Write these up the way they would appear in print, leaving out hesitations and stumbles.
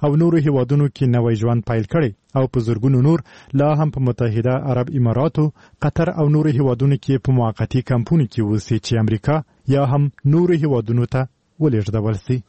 او نورو هیوادونو کې نوې ژوند پیل کړي او په زرګونو نور لا هم په متحده عرب اماراتو، قطر او نورو هیوادونو کې په موقتی کمپونو کې وسی چې امریکا یا هم نورو هیوادونو ته ولېږدول شي.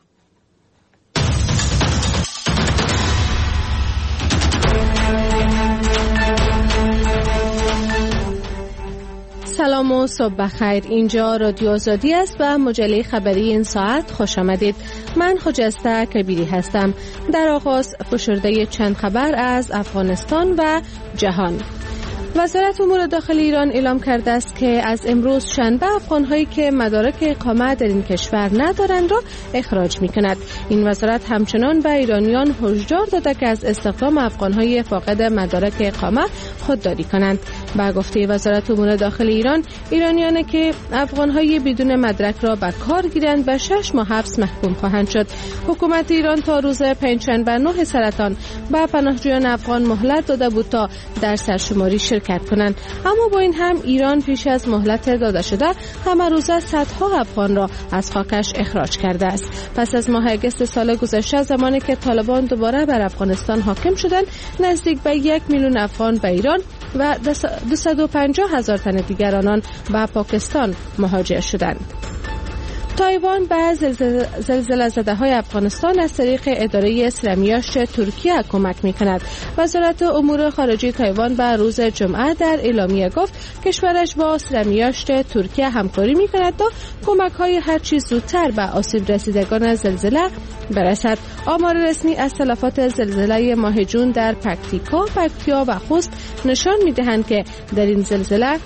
سلام و صبح بخیر. اینجا رادیو آزادی است و مجله خبری این ساعت. خوش آمدید. من خجسته کبیری هستم. در آغاز فشرده چند خبر از افغانستان و جهان. وزارت امور داخلی ایران اعلام کرده است که از امروز شنبه افغان‌هایی که مدارک اقامت در این کشور ندارند را اخراج می‌کند. این وزارت همچنان به ایرانیان هشدار داده که از استخدام افغان‌های فاقد مدارک اقامت خودداری کنند. با گفته وزارت امور داخلی ایران، ایرانیانی که افغان‌های بدون مدرک را به کار گیرند به 6 ماه حبس محکوم خواهند شد. حکومت ایران تا روز پنجشنبه 9 سرطان به پناهجویان افغان مهلت داده بود تا در سرشماری شرکت کنند، اما با این هم ایران پیش از مهلت داده شده همه روزه صدها افغان را از خاکش اخراج کرده است. پس از ماه اگست سال گذشته، زمانی که طالبان دوباره بر افغانستان حاکم شدند، نزدیک به 1 میلیون افغان به ایران و 250,000 تن دیگر آنان به پاکستان مهاجر شدند. تایوان به زلزله زده های افغانستان از طریق اداره سرمیاشت ترکیه کمک می کند. وزارت امور خارجه تایوان به روز جمعه در اعلامیه گفت کشورش با سرمیاشت ترکیه همکاری می کند تا کمک های هر چیز زودتر به آسیب رسیدگان زلزله برسد. آمار رسمی از تلفات زلزله ماه جون در پکتیا و خوست نشان می دهند که در این زلزله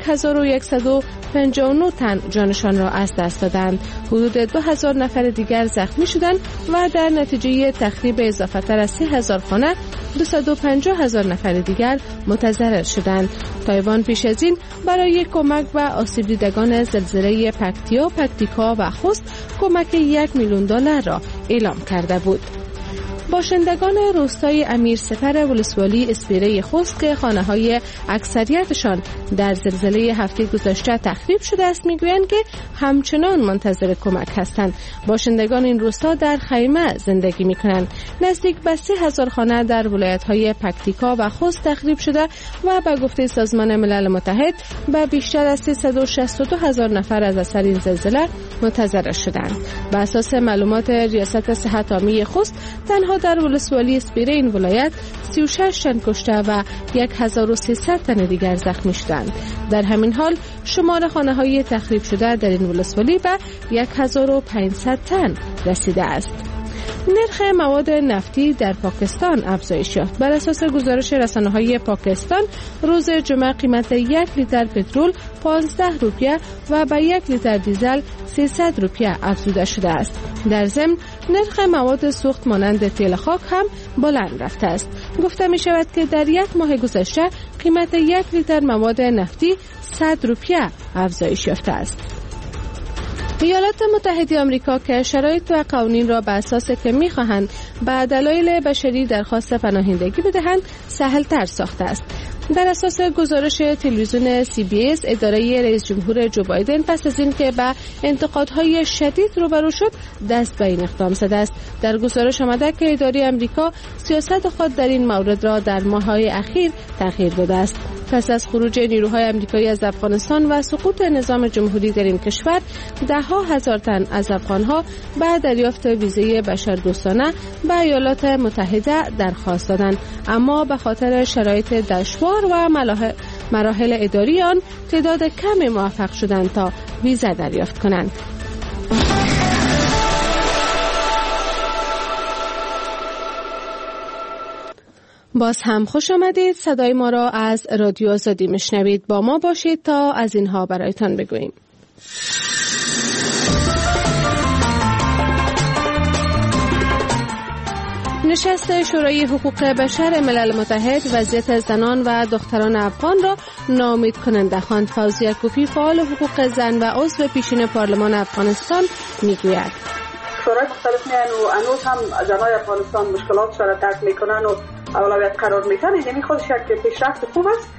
1159 تن جانشان را از دست دادند. حدود 2000 نفر دیگر زخمی شدند و در نتیجه تخریب اضافه تر از 3000 خانه 250,000 نفر دیگر متضرر شدند. تایوان پیش از این برای کمک به آسیب دیدگان زلزله پکتیکا و خوست کمک 1 میلیون دلار را اعلام کرده بود. باشندگان روستای امیرسپر ولسوالی اسپیره خوست که خانه‌های اکثریتشان در زلزله هفته گذشته تخریب شده است میگویند که همچنان منتظر کمک هستند. باشندگان این روستا در خیمه زندگی میکنند. نزدیک به 30,000 خانه در ولایت‌های پکتیکا و خوست تخریب شده و به گفته سازمان ملل متحد به بیشتر از 362,000 نفر از اثر این زلزله متضرر شدند. بر اساس معلومات ریاست صحت عامه خوست، تنها در ولسوالی اسپیره این ولایت 36 تن کشته و 1300 تن دیگر زخمی شدند. در همین حال شمار خانه‌های تخریب شده در این ولسوالی به 1500 تن رسیده است. نرخ مواد نفتی در پاکستان افزایش یافت. بر اساس گزارش رسانه‌های پاکستان، روز جمعه قیمت 1 لیتر پترول 15 روپیه و به 1 لیتر دیزل 300 روپیه افزوده شده است. در ضمن نرخ مواد سوخت مانند تیل خاک هم بلند رفته است. گفته می شود که در 1 ماه گذشته قیمت 1 لیتر مواد نفتی 100 روپیه افزایش یافته است. ایالات متحده آمریکا که شرایط و قوانین را بر اساس که می‌خواهند به دلایل بشری درخواست پناهندگی بدهند سهل‌تر ساخته است. در اساس گزارش تلویزیون CBS، اداره رئیس جمهور جو بایدن پس از اینکه به انتقادهای شدید روبرو شد، دست به این اقدام زده است. در گزارش آمده که اداره آمریکا سیاست خود در این مورد را در ماه‌های اخیر تغییر داده است. پس از خروج نیروهای آمریکایی از افغانستان و سقوط نظام جمهوری در این کشور، 10,000 تن از افغان‌ها به دریافت ویزای بشردوستانه به ایالات متحده درخواست دادند، اما به خاطر شرایط دشوار و مراحل اداری آن تعداد کمی موفق شدند تا ویزا دریافت کنند. باز هم خوش آمدید. صدای ما را از رادیو آزادی میشنوید. با ما باشید تا از اینها برایتان بگوییم. نشست شورای حقوق بشر ملل متحد وضعیت زنان و دختران افغان را ناامید کننده خواند. فوزیه کوفی، فعال حقوق زن و عضو پیشین پارلمان افغانستان، میگوید شورای مختلف میان و هنوز هم زنای افغانستان مشکلات را درک میکنن و اولویت قرار میدن. این خودش یک پیشرفت خوب است.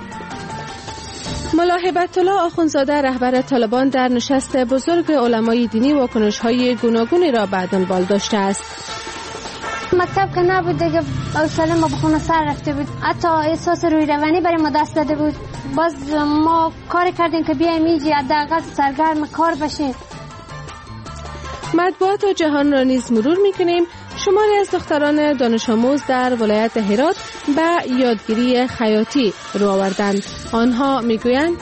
ملا هبت الله آخونزاده، رهبر طالبان، در نشست بزرگ علمای دینی واکنش‌های گوناگونی را به دنبال داشته است. مکتب که نبود دیگه حوصله ما به خونه سر رفته بود، حتی احساس روی روانی برای ما دست داده بود. باز ما کار کردیم که بیایم اینجا حداقل سرگرم کار بشیم. مطبوعات جهان را نیز مرور می‌کنیم. شماری از دختران دانش آموز در ولایت هرات به یادگیری خیاطی رو آوردند. آنها میگویند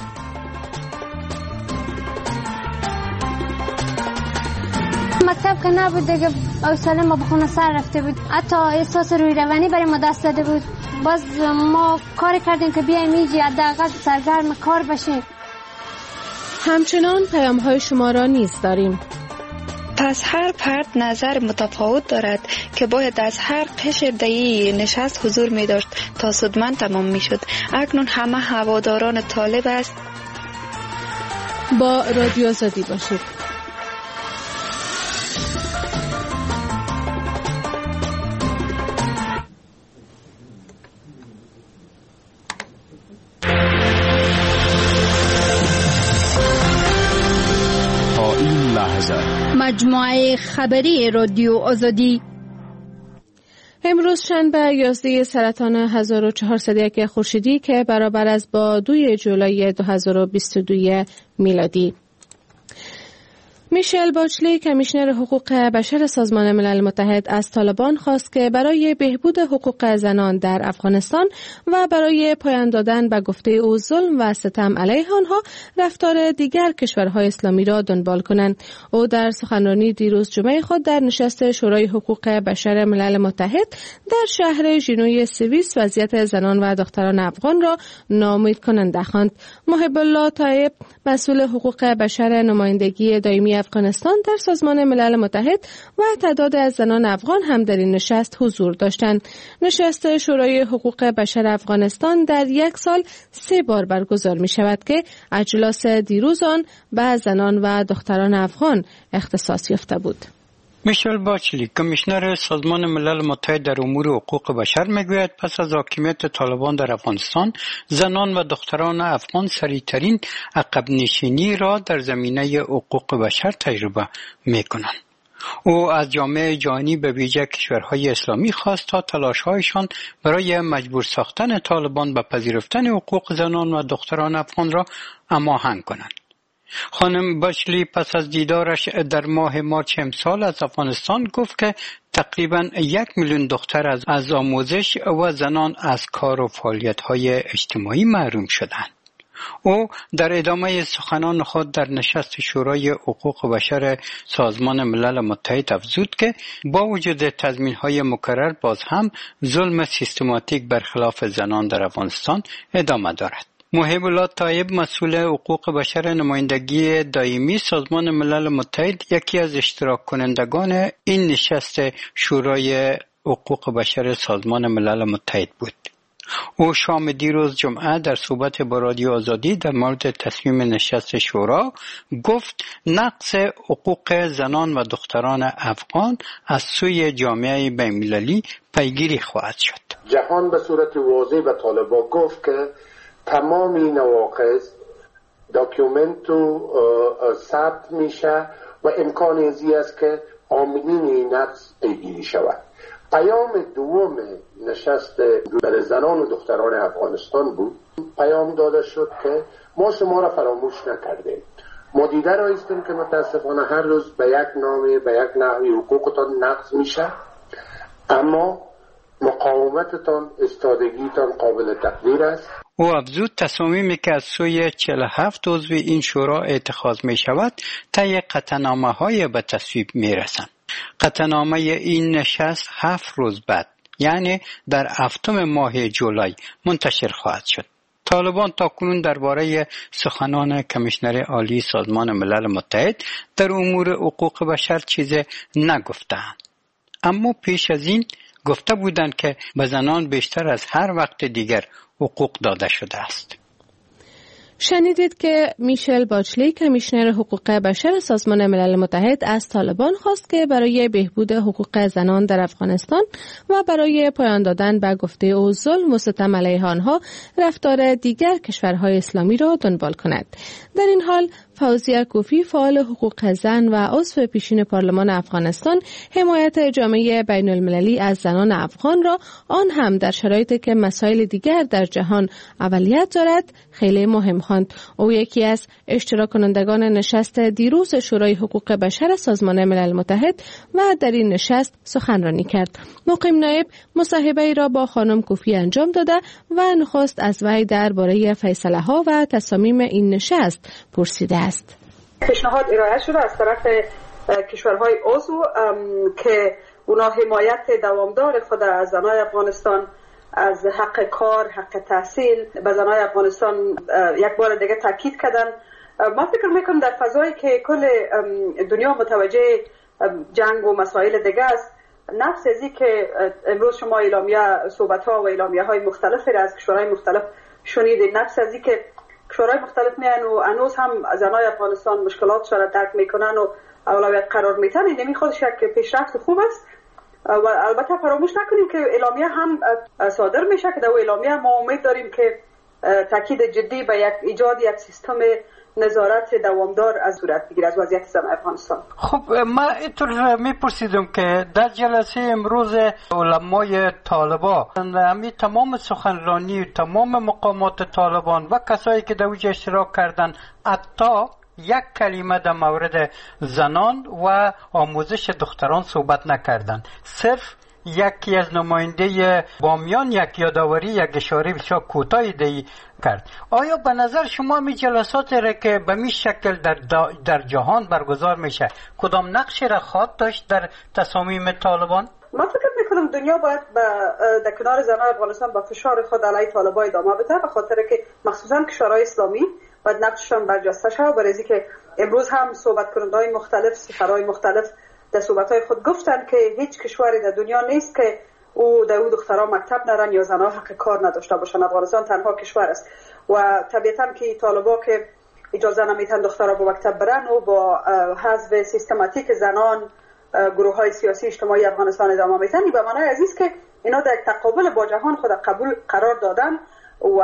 مکتب که نبود دیگه حوصله ما به خونه سر رفته بود، حتی احساس روی روانی برای ما دست داده بود. باز ما کار کردیم که بیایم اینجا حداقل سرگرم کار بشیم. همچنان پیام‌های شما را نیز داریم. پس هر فرد نظر متفاوت دارد که باید از هر قشر دهی نشست حضور می داشت تا سودمند تمام می شد. اکنون همه هواداران طالب است. با رادیو آزادی باشید. مجموعه خبری رادیو آزادی. امروز شنبه 11 سرطان 1401 خورشیدی که برابر است با 2 جولای 2022 میلادی. میشل باچلی کمیشنر حقوق بشر سازمان ملل متحد از طالبان خواست که برای بهبود حقوق زنان در افغانستان و برای پایان دادن به گفته او ظلم و ستم علیه آنها رفتار دیگر کشورهای اسلامی را دنبال کنند. او در سخنرانی دیروز جمعه خود در نشست شورای حقوق بشر ملل متحد در شهر ژنوی سوئیس وضعیت زنان و دختران افغان را ناامید کننده خواند. محب الله طایب مسئول حقوق بشر نمایندگی دائمی افغانستان در سازمان ملل متحد و تعداد از زنان افغان هم در این نشست حضور داشتند. نشست شورای حقوق بشر افغانستان در یک سال 3 بار برگزار می شود که اجلاس دیروز آن به زنان و دختران افغان اختصاص یافته بود. میشل باچلی کمیشنر سازمان ملل متحد در امور حقوق بشر میگوید پس از حاکمیت طالبان در افغانستان زنان و دختران افغان سریعترین عقب نشینی را در زمینه حقوق بشر تجربه میکنند. او از جامعه جهانی به ویژه کشورهای اسلامی خواست تا تلاش‌هایشان برای مجبور ساختن طالبان به پذیرفتن حقوق زنان و دختران افغان را هماهنگ کنند. خانم باچلی پس از دیدارش در ماه مارچ امسال از افغانستان گفت که تقریباً 1 میلیون دختر از آموزش و زنان از کار و فعالیت‌های اجتماعی محروم شدند. او در ادامه سخنان خود در نشست شورای حقوق بشر سازمان ملل متحد افزود که با وجود تضمین‌های مکرر باز هم ظلم سیستماتیک برخلاف زنان در افغانستان ادامه دارد. محب الله طایب مسئول حقوق بشر نمایندگی دائمی سازمان ملل متحد یکی از اشتراک کنندگان این نشست شورای حقوق بشر سازمان ملل متحد بود. او شام دیروز جمعه در صحبت با رادیو آزادی در مورد تصمیم نشست شورا گفت نقض حقوق زنان و دختران افغان از سوی جامعه بین‌المللی پیگیری خواهد شد. جهان به صورت واضح به طالبان گفت که تمام این نواقص داکیومنت و ثبت میشه و امکان ازی است که عاملین این نقض پیگیری شود. پیام دوم نشست برای زنان و دختران افغانستان بود. پیام داده شد که ما شما را فراموش نکردیم. ما دیده را هستیم که متاسفانه هر روز به یک نامه به یک نحوی حقوقتان نقض میشه، اما مقاومتتان استادگیتان قابل تقدیر است. او افزود تصامیمی که از سوی 47 عضو این شورا اتخاذ می شود طی قطعنامه‌های به تصویب می رسند. قطعنامه این نشست 7 روز بعد یعنی در 7 ماه جولای منتشر خواهد شد. طالبان تاکنون درباره سخنان کمیشنر عالی سازمان ملل متحد در امور حقوق بشر چیزی نگفتند، اما پیش از این گفته بودند که به زنان بیشتر از هر وقت دیگر حقوق داده شده است. شنیدید که میشل باچلی کمیشنر حقوق بشر سازمان ملل متحد از طالبان خواست که برای بهبود حقوق زنان در افغانستان و برای پایان دادن به گفته او ظلم و ستم علیه آنها رفتار دیگر کشورهای اسلامی را دنبال کند. در این حال فوزیه کوفی فعال حقوق زن و عضو پیشین پارلمان افغانستان حمایت جامعه بین المللی از زنان افغان را آن هم در شرایطی که مسائل دیگر در جهان اولیت دارد خیلی مهم خواند. او یکی از اشتراک کنندگان نشست دیروز شورای حقوق بشر سازمان ملل متحد و در این نشست سخنرانی کرد. مقیم نایب مصاحبه را با خانم کوفی انجام داده و نخست از وی درباره فیصله ها و تصامیم این نشست پرسیده است. پیشنهاد ارائه شده از طرف کشورهای عضو که اونا حمایت دوامدار خود از زنای افغانستان از حق کار، حق تحصیل به زنای افغانستان یک بار دیگه تاکید کردن. ما فکر میکنم در فضایی که کل دنیا متوجه جنگ و مسائل دیگه است، نفس ازی که امروز شما اعلامیه صحبت‌ها و اعلامیه‌های مختلفی را از کشورهای مختلف شنیدید، نفس ازی که کشورهای مختلف میان و هنوز هم زنای افغانستان مشکلات را درک میکنن و اولویت قرار میدن، این خودش یک پیشرفت خوب است. و البته فراموش نکنیم که اعلامیه هم صادر میشه که در اعلامیه ما امید داریم که تاکید جدی به ایجاد یک سیستم نظارت دوامدار از صورت بگیره از وضعیت زن افغانستان. خب من اینطور میپرسیدم که در جلسه امروز علمای طالبان همین تمام سخنرانی تمام مقامات طالبان و کسایی که در اوج اشتراک کردن حتی یک کلمه در مورد زنان و آموزش دختران صحبت نکردن. صرف یکی از نماینده بامیان یک یادآوری، یک اشاره بسیار کوتاهی کرد. آیا به نظر شما می جلسات را که به می شکل در جهان برگزار میشه کدام نقشی را خواهد داشت در تصامیم طالبان؟ ما فکر میکنم دنیا باید در کنار زنان افغانستان با فشار خود علیه طالبان ادامه بده، به خاطر که مخصوصا کشورهای اسلامی باید نقششان برجسته شود. برای که امروز هم صحبت کننده‌های مختلف، سفرهای مختلف در صحبت‌های خود گفتن که هیچ کشوری در دنیا نیست که در او دخترها مکتب نرن یا زنها حق کار نداشته باشن. افغانستان تنها کشور است و طبیعتاً که طالبان که اجازه نمیدن دخترها به مکتب برن و با حذف سیستماتیک زنان گروه‌های سیاسی اجتماعی افغانستان ادامه میدن، به معنای عزیز که اینا در تقابل با جهان خود قبول قرار دادن و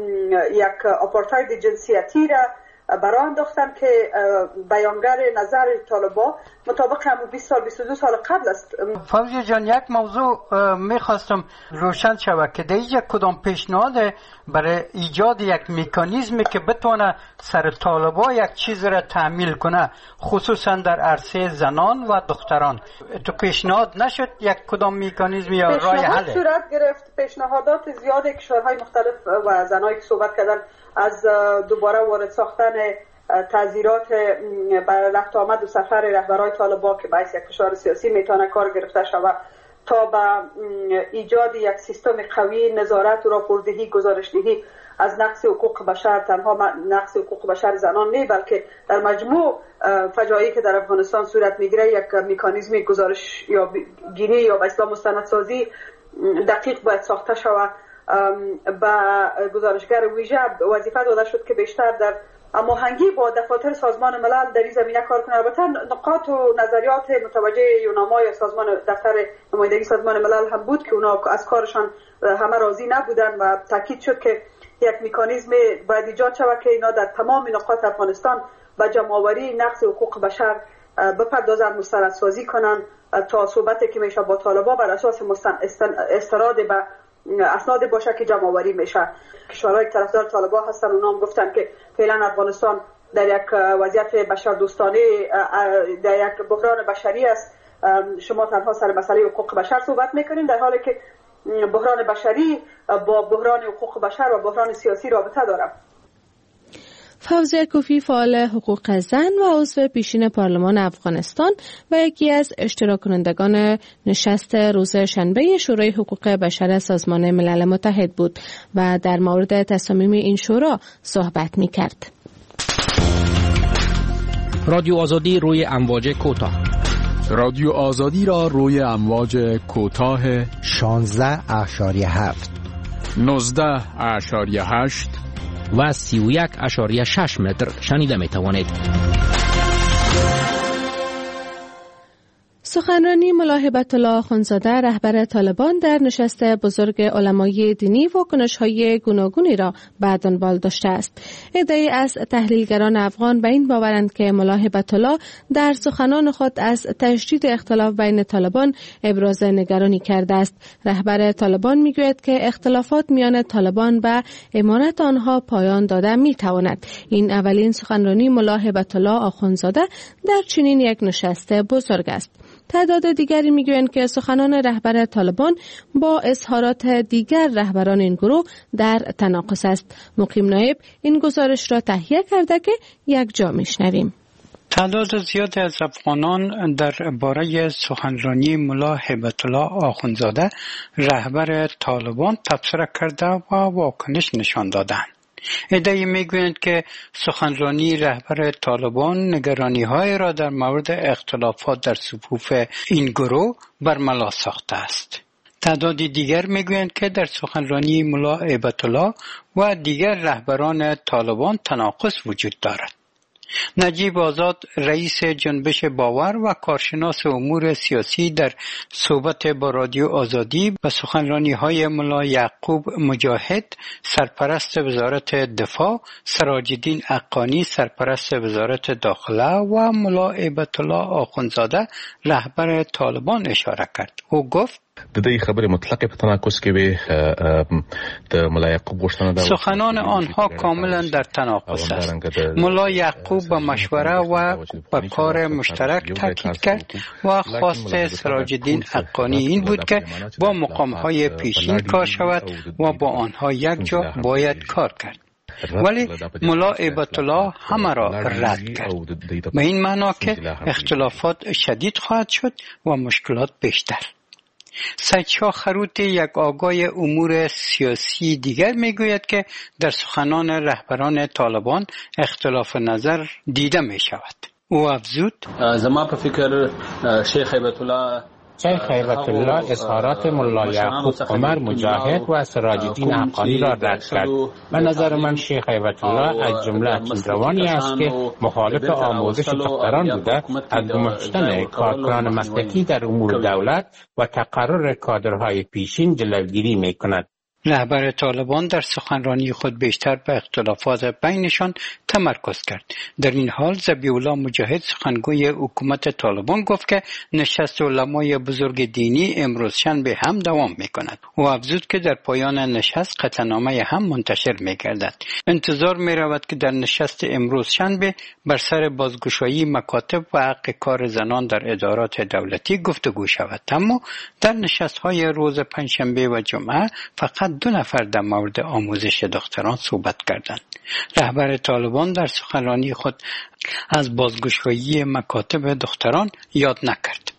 یک آپارتاید جنسیتی را برای انداختن که بیانگر نظر طالبان مطابق همون 20 سال 22 سال قبل است. فوزیه جان، یک موضوع میخواستم روشن شود که در اینجا کدام پیشنهاد برای ایجاد یک مکانیزمی که بتونه سر طالبان یک چیز را تعمیل کنه، خصوصا در عرصه زنان و دختران، تو پیشنهاد نشد یک کدام مکانیزمی یا راه حل؟ صورت گرفت پیشنهادات زیاد کشورهای مختلف و زنایی که صحبت کردن از دوباره وارد ساختن تعزیرات برای رفت آمد و سفر رهبران طالبان که باعث یک فشار سیاسی میتونه کار گرفته شود تا به ایجاد یک سیستم قوی نظارت و راپوردهی گزارشدهی از نقض حقوق بشر، تنها نقض حقوق بشر زنان نه بلکه در مجموع فجایعی که در افغانستان صورت میگیره یک مکانیزم گزارش یا گیری یا به اصطلاح مستندسازی دقیق باید ساخته شود. با گزارشگر ویژه وظیفه داده شد که بیشتر در هماهنگی با دفاتر سازمان ملل در این زمینه کار کنه. البته نقاط و نظریات متوجه یوناما یا سازمان دفتر نمایندگی سازمان ملل هم بود که اونا از کارشان همه راضی نبودن و تاکید شد که یک مکانیزم باید ایجاد شود که اینا در تمام نقاط افغانستان با جمع‌آوری نقض حقوق بشر بپردازن، مستندسازی کنن تا صحبتی که میشه با طالبان بر اساس استناد به اسناد باشه که جمع‌آوری میشه. کشورهای طرفدار طالبان هستن، اونا هم گفتن که فعلا افغانستان در یک وضعیت بشردوستانه، در یک بحران بشری است. شما تنها سر مسئله حقوق بشر صحبت میکنین، در حالی که بحران بشری با بحران حقوق بشر و بحران سیاسی رابطه داره. فوزیه کوفی فعال حقوق زن و عضو پیشین پارلمان افغانستان و یکی از اشتراک کنندگان نشست روز شنبه شورای حقوق بشر سازمان ملل متحد بود و در مورد تصامیم این شورا صحبت می‌کرد. رادیو آزادی روی امواج کوتاه. رادیو آزادی را روی امواج کوتاه 16.7 19.8 و 31.6 متر شنیده می توانید. سخنرانی ملا هبت الله آخوندزاده رهبر طالبان در نشست بزرگ علمای دینی واکنش‌های گوناگونی را به دنبال داشته است. عده‌ای از تحلیلگران افغان به این باورند که ملا هبت الله در سخنان خود از تشدید اختلاف بین طالبان ابراز نگرانی کرده است. رهبر طالبان میگوید که اختلافات میان طالبان و امارت آنها پایان داده میتواند. این اولین سخنرانی ملا هبت الله آخوندزاده در چنین یک نشست بزرگ است. تعداد دیگری میگویند که سخنان رهبر طالبان با اظهارات دیگر رهبران این گروه در تناقض است. مقیم نایب این گزارش را تهیه کرده که یک جا میشنویم. تعداد زیادی از افغانان درباره سخنرانی ملا هبت الله آخوندزاده رهبر طالبان تبصره کرده و واکنش نشان دادند. عده‌ای میگویند که سخنرانی رهبر طالبان نگرانی‌های را در مورد اختلافات در صفوف این گروه برملا ساخته است. تعداد دیگر میگویند که در سخنرانی ملا هبت الله و دیگر رهبران طالبان تناقض وجود دارد. نجیب آزاد رئیس جنبش باور و کارشناس امور سیاسی در صحبت با رادیو آزادی به سخنرانی‌های ملا یعقوب مجاهد سرپرست وزارت دفاع، سراج الدین حقانی سرپرست وزارت داخله و ملا هبت الله آخوندزاده رهبر طالبان اشاره کرد. او گفت د دې خبرې مطلق په تناقض کې وي د ملا یعقوب غوښتنه ده سخنان آنها کاملا در تناقض است. ملا یعقوب به مشوره و به کار مشترک تاکید کرد و خواست سراج الدین حقانی این بود که با مقام‌های پیشین کار شود و با آنها یک جا باید کار کرد. ولی ملا هبت الله همه را رد کرد به این معنا که اختلافات شدید خواهد شد و مشکلات بیشتر. سید شاه خروت یک آگاه امور سیاسی دیگر میگوید که در سخنان رهبران طالبان اختلاف نظر دیده می شود. او افزود زما په فکر شیخ هبت الله اظهارات ملا یعقوب عمر مجاهد و سراج الدین حقانی را رد کرد. به نظر من شیخ هبت الله از جمله تندروانی است که مخالف آموزش دختران بوده، از گماشتن کارکنان مسلکی در امور دولت و تقرر کادرهای پیشین جلوگیری می‌کند. رهبر طالبان در سخنرانی خود بیشتر به اختلافات بینشان تمرکز کرد. در این حال ذبیح الله مجاهد سخنگوی حکومت طالبان گفت که نشست علمای بزرگ دینی امروز شنبه هم دوام می‌کند. او افزود که در پایان نشست قطعنامه هم منتشر می‌گردد. انتظار می‌رود که در نشست امروز شنبه بر سر بازگشایی مکاتب و حق کار زنان در ادارات دولتی گفتگو شود. اما در نشست‌های روز پنجشنبه و جمعه فقط 2 نفر در مورد آموزش دختران صحبت کردند. رهبر طالبان در سخنرانی خود از بازگشایی مکاتب دختران یاد نکرد.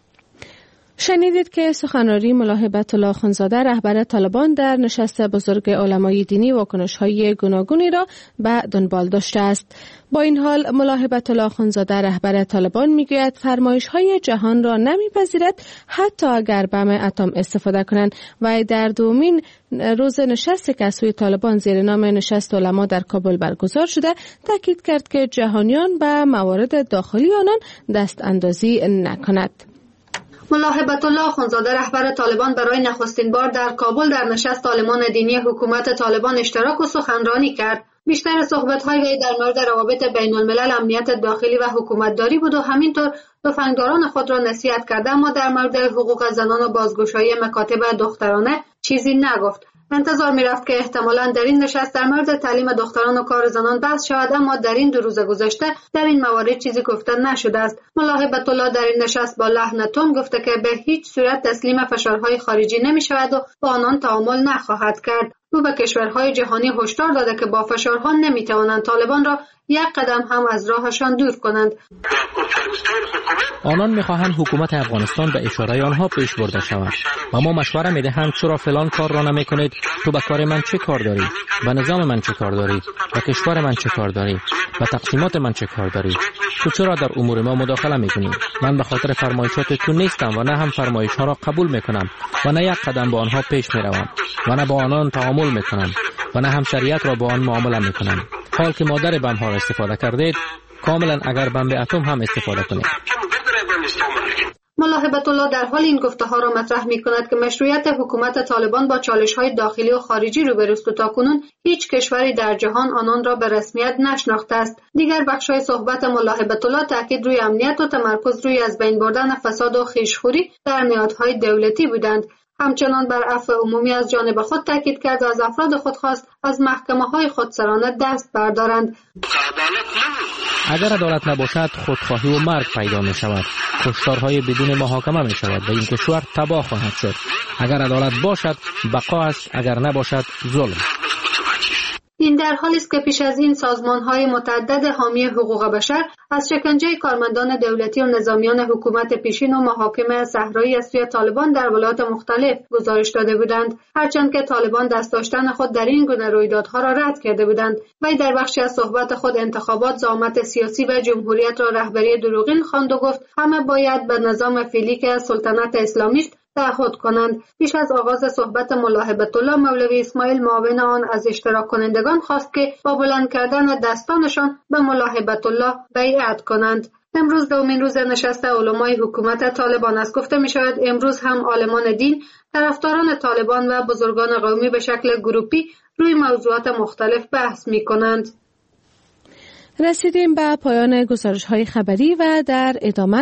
شنیدید که سخنرانی ملا هبت الله آخوندزاده رهبر طالبان در نشست بزرگ علمای دینی واکنش‌های گوناگونی را به دنبال داشته است. با این حال ملا هبت الله آخوندزاده رهبر طالبان میگوید فرمایش‌های جهان را نمیپذیرد حتی اگر بم اتم استفاده کنند و در دومین روز نشستی که از سوی طالبان زیر نام نشست علما در کابل برگزار شده تاکید کرد که جهانیان به موارد داخلی آنان دست اندازی نکند. ملا هبت الله آخوندزاده رهبر طالبان برای نخستین بار در کابل در نشست عالمان دینی حکومت طالبان اشتراک و سخنرانی کرد. بیشتر صحبت‌های وی در مورد روابط بین الملل، امنیت داخلی و حکومتداری بود و همینطور تفنگداران خود را نصیحت کرد، اما در مورد حقوق زنان و بازگشایی مکاتب دخترانه چیزی نگفت. انتظار می‌رفت که احتمالاً در این نشست در مورد تعلیم دختران و کار زنان بحث شود، اما در این 2 روز گذشته در این موارد چیزی گفته نشده است. ملا هبت الله در این نشست با لحن تند گفته که به هیچ صورت تسلیم فشارهای خارجی نمی‌شود و با آنان تعامل نخواهد کرد. او به کشورهای جهانی هشدار داده که با فشارها نمی‌توانند طالبان را یک قدم هم از راهشان دور کنند. آنان می‌خواهند حکومت افغانستان به اشاره آنها پیش برده شود و ما مشوره می‌دهند چرا فلان کار را نمی‌کنید؟ تو به کار من چه کار داری؟ به نظام من چه کار داری؟ به کشور من چه کار داری؟ به تقسیمات من چه کار داری؟ تو چرا در امور ما مداخله می‌کنی؟ من به خاطر فرمایشات تو نیستم و نه هم فرمایش‌ها را قبول می‌کنم و نه یک قدم با آنها پیش می‌روم و نه با آنان تعامل می‌کنم و نه هم شریعت را با آن معامله می‌کنم. حال که مادر بم ها را استفاده کردید، کاملا اگر بم اتم هم استفاده کنید. ملا ملا هبت الله در حال این گفته‌ها را مطرح می‌کند که مشروعیت حکومت طالبان با چالش‌های داخلی و خارجی روبروست و تاکنون هیچ کشوری در جهان آنان را به رسمیت نشناخته است. دیگر بخش‌های صحبت ملا هبت الله تاکید روی امنیت و تمرکز روی از بین بردن فساد و خویشخوری در نهادهای دولتی بودند. همچنان بر عفو عمومی از جانب خود تاکید کرد و از افراد خود خواست از محکمه‌های خودسرانه دست بردارند. اگر عدالت نباشد خودخواهی و مرگ پیدا می شود. کشتارهای بدون محاکمه می شود و این کشور تباه خواهد شد. اگر عدالت باشد بقا است، اگر نباشد ظلم. این در حالی است که پیش از این سازمان‌های متعدد حامی حقوق بشر از شکنجه کارمندان دولتی و نظامیان حکومت پیشین و محاکم صحرایی از سوی طالبان در ولایات مختلف گزارش داده بودند، هرچند که طالبان دست داشتن خود در این گونه رویدادها را رد کرده بودند. وی در بخشی از صحبت خود انتخابات، زعامت سیاسی و جمهوریت را رهبری دروغین خواند و گفت همه باید به نظام فعلی که سلطنت اسلامی است تعهد کنند. پیش از آغاز صحبت ملا هبت الله، مولوی اسماعیل معاون آن از اشتراک کنندگان خواست که با بلند کردن دستانشان به ملا هبت الله بیعت کنند. امروز دومین روز نشست علمای حکومت طالبان است. گفته می شود امروز هم عالمان دین، طرفداران طالبان و بزرگان قومی به شکل گروپی روی موضوعات مختلف بحث می کنند. رسیدیم به پایان گزارش‌های خبری و در ادامه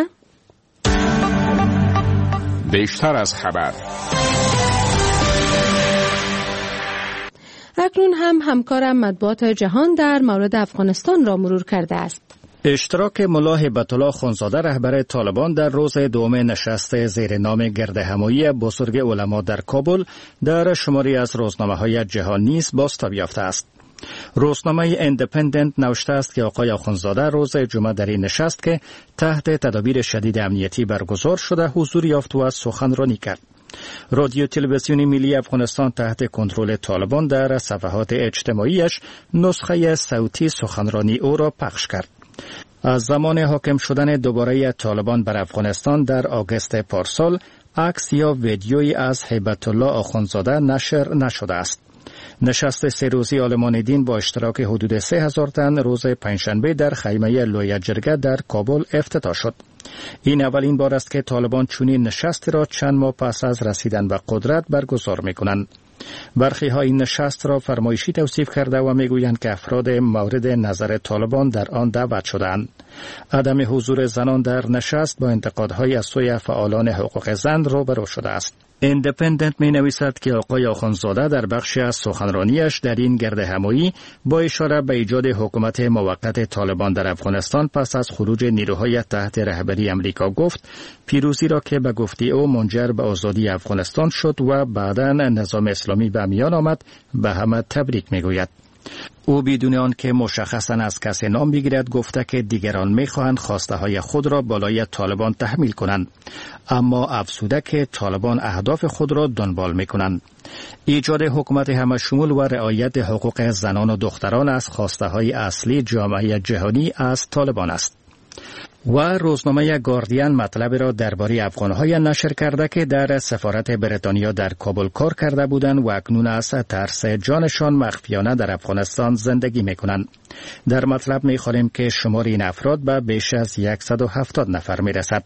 بیشتر از خبر. اکنون هم همکارم مطبوعات جهان در مورد افغانستان را مرور کرده است. اشتراک ملا هبت الله خونزاده رهبر طالبان در روز دوم نشست زیر نام گردهمایی بزرگ علما در کابل در شماری از روزنامه‌های جهان نیز بازتاب یافته است. روزنامه ایندیپندنت نوشته است که آقای آخوندزاده روز جمعه در این نشست که تحت تدابیر شدید امنیتی برگزار شده حضور یافت و سخنرانی کرد. رادیو تلویزیونی ملی افغانستان تحت کنترل طالبان در صفحات اجتماعیش نسخه صوتی سخنرانی او را پخش کرد. از زمان حاکم شدن دوباره طالبان بر افغانستان در آگوست پارسال عکس یا ویدیویی از هیبت الله آخوندزاده نشر نشده است. نشست 3 روزی عالمان دین با اشتراک حدود 3000 تن روز پنجشنبه در خیمه لوی جرگه در کابل افتتاح شد. این اولین بار است که طالبان چنین نشستی را چند ماه پس از رسیدن به قدرت برگزار می‌کنند. برخی ها این نشست را فرمایشی توصیف کرده و میگویند که افراد مورد نظر طالبان در آن دعوت شدند. عدم حضور زنان در نشست با انتقادهای از سوی فعالان حقوق زن روبرو شده است. ایندیپندنت می نویسد که آقای آخوندزاده در بخشی از سخنرانیش در این گردهمایی با اشاره به ایجاد حکومت موقت طالبان در افغانستان پس از خروج نیروهای تحت رهبری امریکا گفت پیروزی را که به گفته او منجر به آزادی افغانستان شد و بعداً نظام اسلامی به میان آمد به همه تبریک می گوید. او بدون آنکه مشخصاً از کسی نام بگیرد گفته که دیگران می‌خواهند خواسته های خود را بالای طالبان تحمیل کنند، اما افزوده که طالبان اهداف خود را دنبال می‌کنند. ایجاد حکومت همه‌شمول و رعایت حقوق زنان و دختران از خواسته های اصلی جامعه جهانی از طالبان است. و روزنامه گاردین مطلب را درباره افغان‌های نشر کرده که در سفارت بریتانیا در کابل کار کرده بودند و اکنون از ترس جانشان مخفیانه در افغانستان زندگی می‌کنند. در مطلب می‌خوانیم که شمار این افراد به بیش از 170 نفر می‌رسد.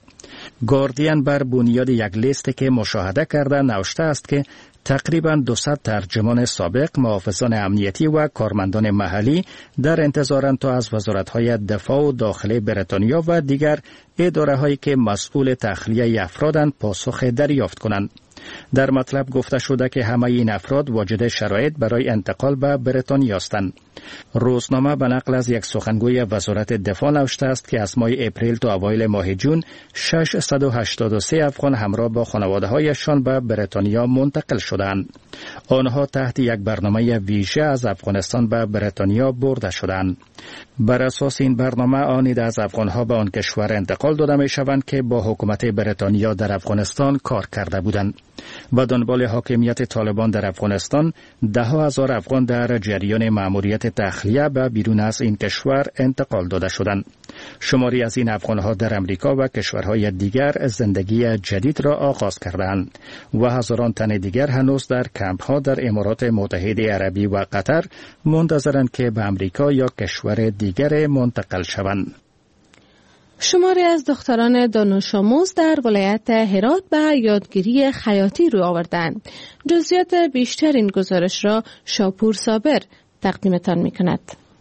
گاردین بر بنیاد یک لیستی که مشاهده کرده نوشته است که تقریباً 200 ترجمان سابق، محافظان امنیتی و کارمندان محلی در انتظارند تا از وزارت‌های دفاع و داخلی بریتانیا و دیگر اداره‌هایی که مسئول تخلیه افرادند پاسخ دریافت کنند. در مطلب گفته شده که همه این افراد واجد شرایط برای انتقال به بریتانیا هستند. روزنامه به نقل از یک سخنگوی وزارت دفاع نوشته است که از ماه اپریل تا اوایل ماه جون 683 افغان همراه با خانواده‌هایشان به بریتانیا منتقل شدند. آنها تحت یک برنامه ویژه از افغانستان به بریتانیا برده شدند. بر اساس این برنامه آنید از افغانها به آن کشور انتقال داده می شوند که با حکومت بریتانیا در افغانستان کار کرده بودند. و دنبال حاکمیت طالبان در افغانستان 10,000 افغان در جریان مأموریت تخلیه به بیرون از این کشور انتقال داده شدند. شماری از این افغانها در امریکا و کشورهای دیگر زندگی جدید را آغاز کردند و هزاران تن دیگر هنوز در کمپ‌ها در امارات متحده عربی و قطر منتظرند که به امریکا یا کشور دیگر منتقل شوند. شماری از دختران دانش آموز در ولایت هرات به یادگیری خیاطی روی آوردند. جزئیات بیشتر این گزارش را شاپور صابر تقدیمتان می‌کند.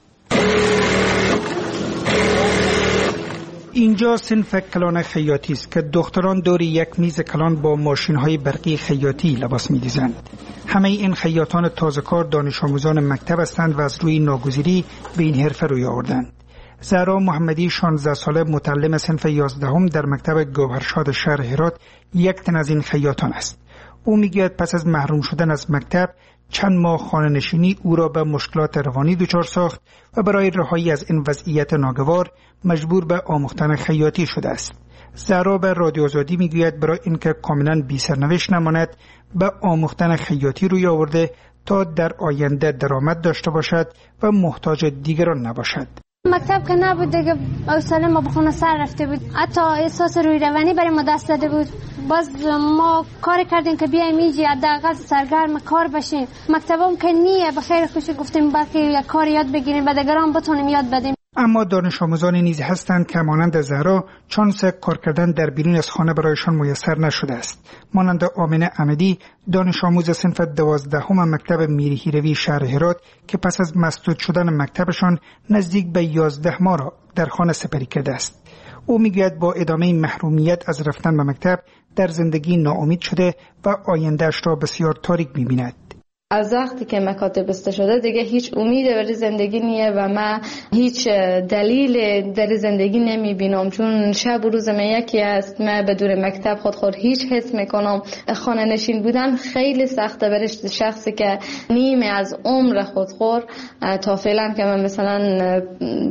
اینجا صنف کلان خیاطی است که دختران دور یک میز کلان با ماشین‌های برقی خیاطی لباس می‌دوزند. همه این خیاطان تازه‌کار دانش آموزان مکتب هستند و از روی ناگزیری به این حرفه روی آوردند. زهرا محمدی 16 ساله متعلم صنف 11 در مکتب گوهرشاد شهر هرات یک تن از این خیاطان است. او میگوید پس از محروم شدن از مکتب چند ماه خانه نشینی او را به مشکلات روانی دچار ساخت و برای رهایی از این وضعیت ناگوار مجبور به آموختن خیاطی شده است. زهرا به رادیو آزادی میگوید برای اینکه کاملا بی سرنوشت نماند به آموختن خیاطی روی آورده تا در آینده درآمد داشته باشد و محتاج دیگران نباشد. مکتب که نبود دیگه حوصله ما به خونه سر رفته بود. حتی احساس روی روانی برای ما دست داده بود. باز ما کار کردیم که بیایم اینجا حداقل سرگرم کار بشیم. مکتبم که نیه به خیر خوشی گفتیم بلکه یک کار یاد بگیریم و دیگران بتونیم یاد بدیم. اما دانش آموزانی نیز هستند که مانند زهرا چانس کار کردن در بیرون از خانه برایشان میسر نشده است. مانند آمنه احمدی دانش آموز صنف 12 مکتب میری هیروی شهر هرات که پس از مسدود شدن مکتبشان نزدیک به 11 ماه را در خانه سپری کرده است. او میگوید با ادامه محرومیت از رفتن به مکتب در زندگی ناامید شده و آیندهش را بسیار تاریک می‌بیند. از وقتی که مکاتب بسته شده دیگه هیچ امیدی برای زندگی نیه و من هیچ دلیل در زندگی نمیبینم، چون شب و روز من یکی است. من بدون مکتب خود هیچ حس میکنم. خانه نشین بودن خیلی سخته برای شخصی که نیمه از عمر خود تا فعلا که من مثلا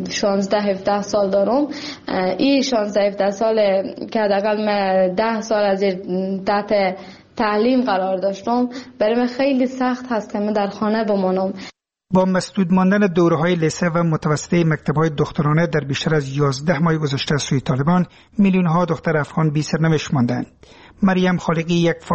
16-17 سال دارم، این 16-17 سال که حداقل من 10 سال از تحت تعلیم قرار داشتم، برای من خیلی سخت هست که من در خانه بمانم. با مسدود ماندن دوره‌های لیسه و متوسطه مکتب‌های دخترانه در بیشتر از 11 ماه گذشته از سوی طالبان، میلیون‌ها دختر افغان بی سرنوشت ماندند. مریم خالقی یک